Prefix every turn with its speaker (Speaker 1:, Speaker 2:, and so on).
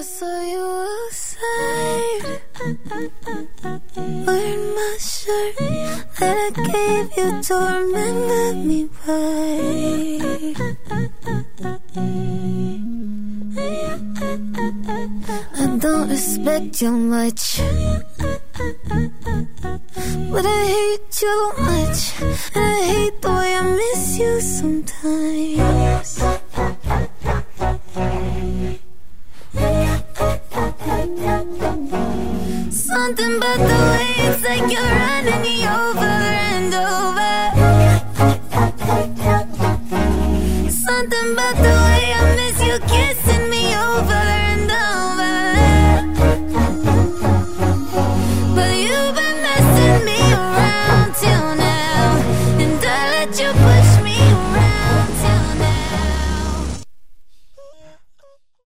Speaker 1: saw you outside, wearing my shirt that I gave you to remember me by. I don't respect you much, but I hate you much, and I hate the way I miss you so